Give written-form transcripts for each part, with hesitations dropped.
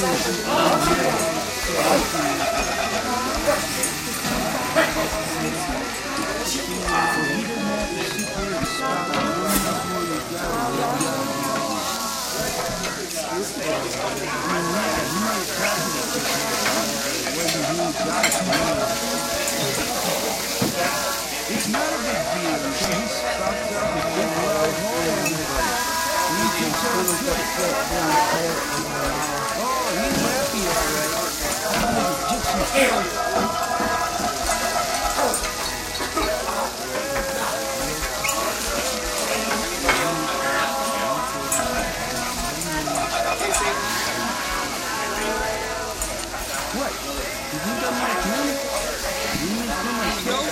It's not a big deal. He's stocked up with big wells and he takes care of the oh, he's happy what? Did you got my money? You mean for my show?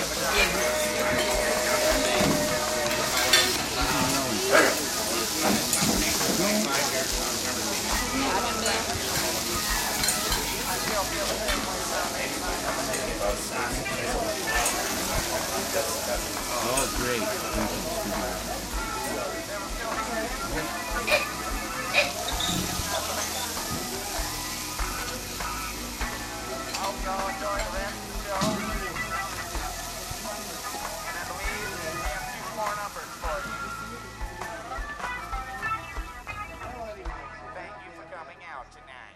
Oh, great. Thank you.